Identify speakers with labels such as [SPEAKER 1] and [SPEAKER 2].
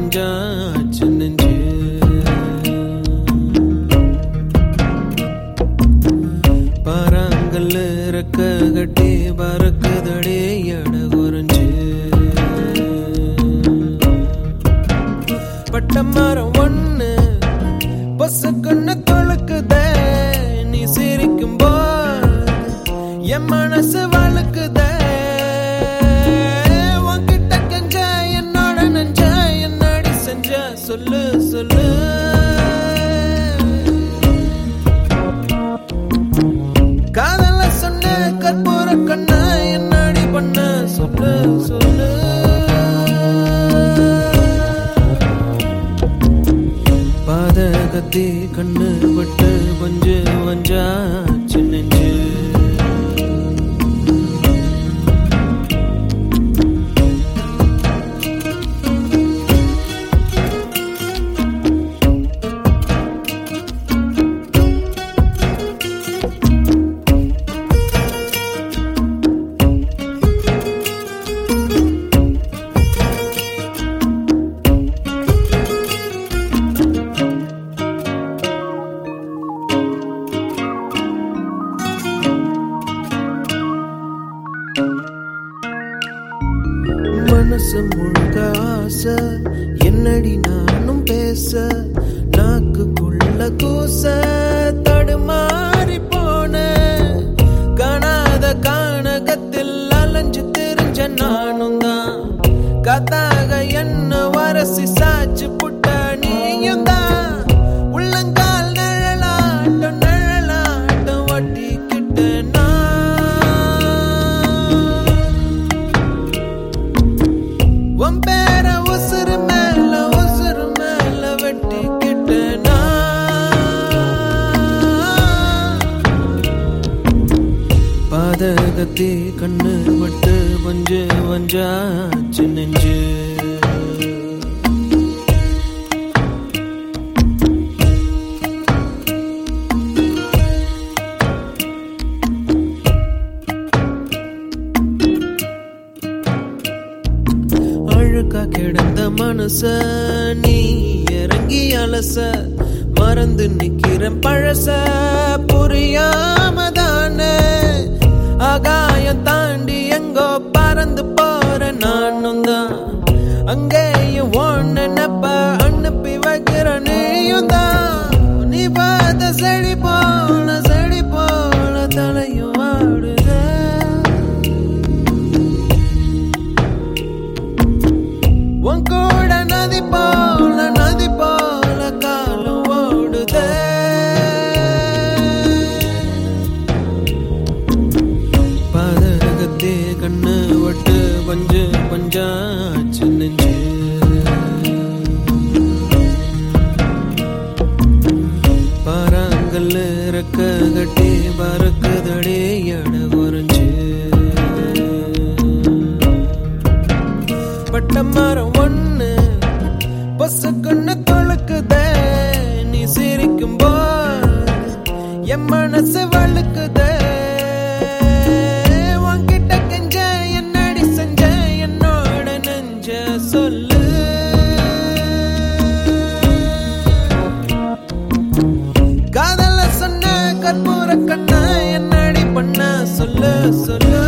[SPEAKER 1] கொஞ்சாச்சு நெஞ்சு பாறாங்கல்ல ரெக்க கட்டி பறக்குதடே எட குறைஞ்சு பட்ட மரம் ஒண்ணு பொசுக்குன்னு தொழுக்குதே நீ சிரிக்கும் போது என் மனசு வழுக்குதே உன்கிட்ட கெஞ்ச என்னோட நெஞ்ச என்னடி செஞ்ச சொல்லு சொல்லு காதல சொன்ன கற்பூர கண்ண என்னடி பண்ண சொல்லு சொல்லு பாதகத்தி கண்ணு பட்டு கொஞ்சு வஞ்சாச்சு நெஞ்சு மனசு முழுக்க ஆசை என்னடி நானும் பேச நாக்குக்குள்ள கூச தடுமாறி போன காணாத கானகத்தில் அலைஞ்சு திரிஞ்ச நானும் தான் கதாக என்ன வரசி சாச்சு புட்ட நீயும் தான் உள்ளங்கால் நிழலாட்டம் நிழலாட்டம் வட்டிக்கிட்ட உன் பேர உசுறு மேல வெட்டிக்கிட்டேனா பாதகத்தி கண்ணு பட்டு வஞ்சு வஞ்சாச்சு நெஞ்சு அழுக்கா கிடந்த மனச நீ இறங்கி அலச மறந்து நிக்கிறேன் பழச புரியாமதானே ஆகாயம் தாண்டி எங்கோ பறந்து போற நானும் தான் அங்கேயும் ஒன்னு நப்ப அனுப்பி வைக்கிற நீயும் தான் நீ பார்த்த செடி போல தலையும் ஆடுத உன் கூட நதி போல காலம் ஓடுதே பாதகத்தே கண்ணு வட்டு பஞ்சு பஞ்சாச்சு நெஞ்சு பாறாங்கல்ல ரெக்க கட்டி பறக்குதடே எட குறைஞ்சு பட்ட மரம் ஒண்ணு பொசுக்குன்னு தொழுக்குதே நீ சிரிக்கும் போது என் மனசு வழுக்குதே உன்கிட்ட கெஞ்ச என்னடி செஞ்ச என்னோட நெஞ்ச சொல்லு காதல சொன்ன கற்பூர கண்ண என்னடி பண்ண சொல்லு சொல்லு